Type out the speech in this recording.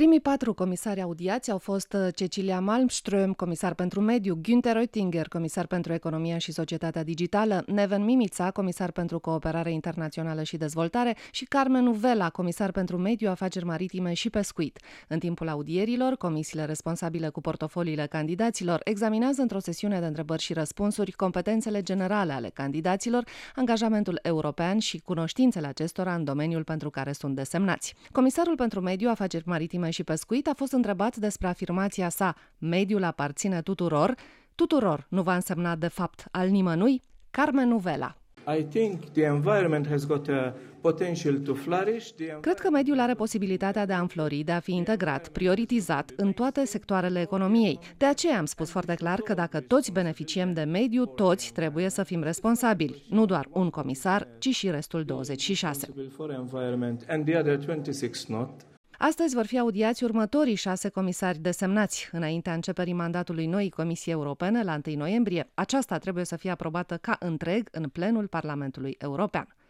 Primii 4 comisari audiați au fost Cecilia Malmström, comisar pentru mediu, Günther Oettinger, comisar pentru economia și societatea digitală, Neven Mimica, comisar pentru cooperare internațională și dezvoltare și Carmen Uvela, comisar pentru mediu, afaceri maritime și pescuit. În timpul audierilor, comisiile responsabile cu portofoliile candidaților examinează într-o sesiune de întrebări și răspunsuri competențele generale ale candidaților, angajamentul european și cunoștințele acestora în domeniul pentru care sunt desemnați. Comisarul pentru mediu, afaceri maritime și pescuit a fost întrebat despre afirmația sa "mediul aparține tuturor". Tuturor nu va însemna de fapt al nimănui? Carmen Uvela. Cred că mediul are posibilitatea de a înflori, de a fi integrat, prioritizat în toate sectoarele economiei. De aceea am spus foarte clar că dacă toți beneficiem de mediu, toți trebuie să fim responsabili. Nu doar un comisar, ci și restul 26. Astăzi vor fi audiați următorii 6 comisari desemnați. Înaintea începerii mandatului noii Comisii Europene, la 1 noiembrie, aceasta trebuie să fie aprobată ca întreg în plenul Parlamentului European.